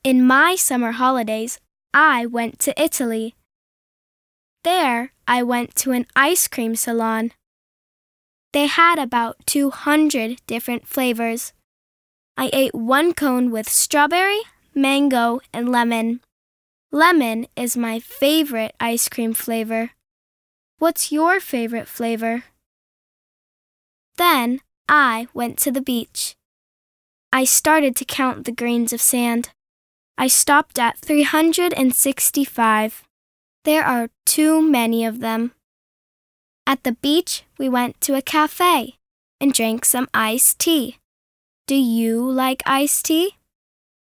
In my summer holidays, I went to Italy. There, I went to an ice cream salon. They had about 200 different flavors. I ate one cone with strawberry, mango, and lemon. Lemon is my favorite ice cream flavor. What's your favorite flavor? Then I went to the beach. I started to count the grains of sand. I stopped at 365. There are too many of them. At the beach, we went to a cafe and drank some iced tea. Do you like iced tea?